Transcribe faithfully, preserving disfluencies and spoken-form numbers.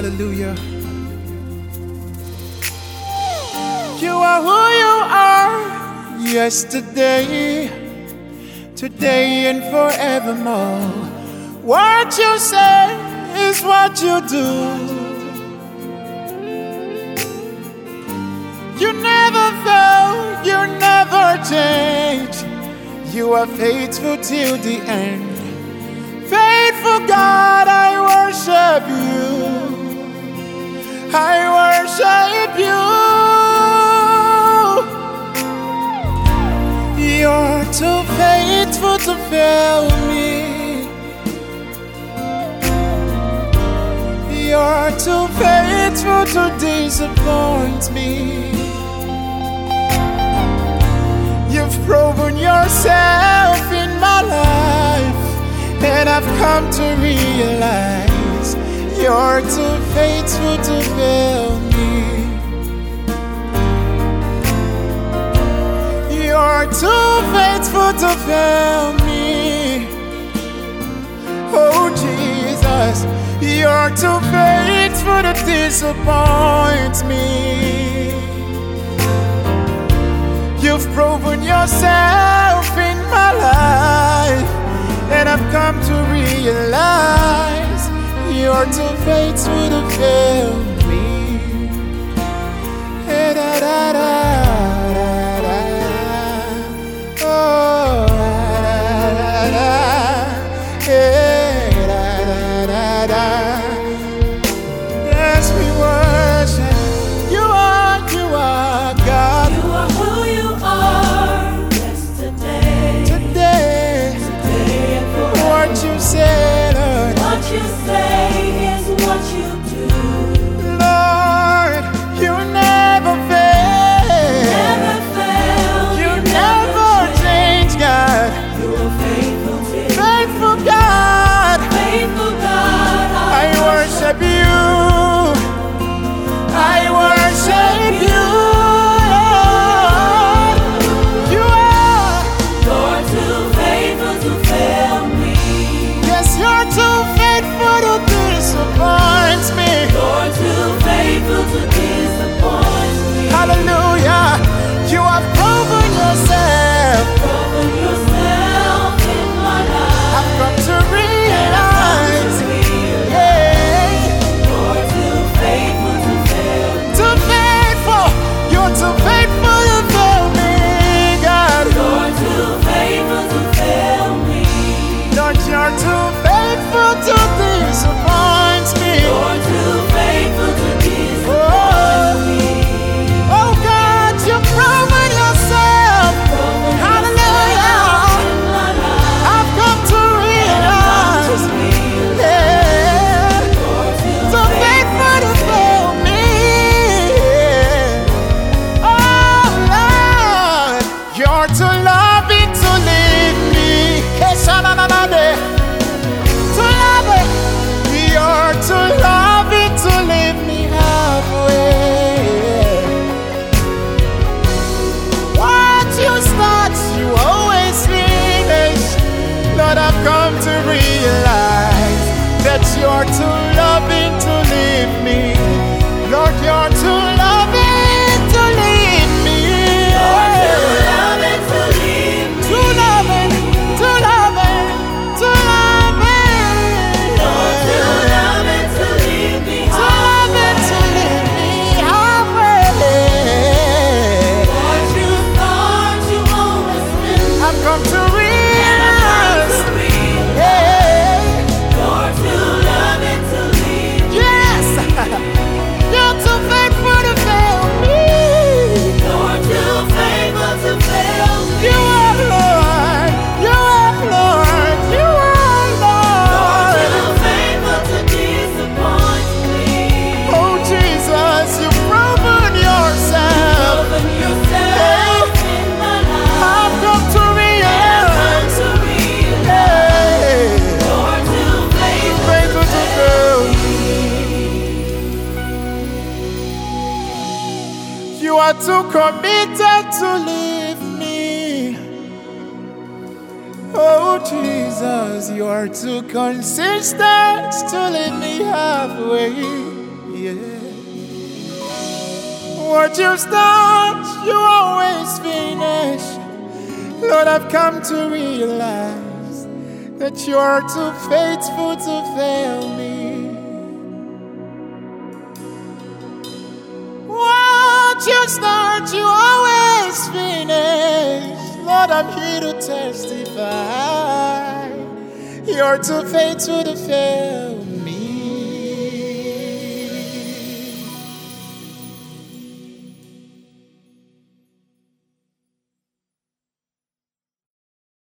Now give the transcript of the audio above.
Hallelujah. You are who you are, yesterday, today, and forevermore. What you say is what you do. You never fail, you never change. You are faithful till the end. Faithful God, I worship you. I worship you. You're too faithful to fail me. You're too faithful to disappoint me. You've proven yourself in my life, and I've come to realize you're too faithful to fail me. You're too faithful to fail me. Oh Jesus, you're too faithful to disappoint me. You've proven yourself in my life, and I've come to realize you're too faithful to fail me. Hey, da, da, da, da, da. Oh, da, da, da. Hey, da, da, da, da. Yes, we worship. You are, you are God. You are who you are. Yesterday, Today, today and forever. what you say, Lord. What you say is what you do. Lord, you never fail. Never fail. You never change, God. You are faithful till Faithful God, faithful God. I worship you. I worship you. Lord. You are. You're too faithful to fail me. Yes, you're too faithful to disappoint me. You're too faithful to disappoint me. Hallelujah. You have proven yourself. Proven yourself in my life. I've come to And I've come realize. to realize Yeah. you're too faithful to fail me. Too faithful. You're too faithful to fail me, God. You're too faithful to fail me. Lord, you're too faithful to disappoint me. You're too faithful to disappoint me. Oh God, you've proven yourself. Proven Hallelujah. yourself in my life. I've come to And I've come realize. to realize Yeah. you're too Too faithful to fail me. Oh Lord, you're too loving to leave me. Keshananade. Too loving. You're too loving to leave me halfway. What you start, you always finish. Lord, I've come to realize that you're too loving to leave me. Lord, you're too loving to leave me. You're too loving to leave me. Too loving, too loving, too loving. You're too loving to leave me. Too loving to leave me halfway. What you thought you always meant. I've come to And I've come realize. to realize Yeah. you're too loving to leave me. Yes, you're too faithful to fail me. You're too faithful to fail me. You are Lord, you are Lord, you are You're Lord. too faithful to disappoint me. Oh Jesus, you've proven yourself. Proven yourself in my life. I've come to And I've come realize. to realize Hey, you're too faithful faithful to to fail fail. me. You are too committed to leave me. Oh Jesus, you are too consistent to leave me halfway. yeah. What you start, you always finish. Lord, I've come to realize that you are too faithful to fail me. What you start, you always finish. Lord, I'm here to testify. You're too faithful to fail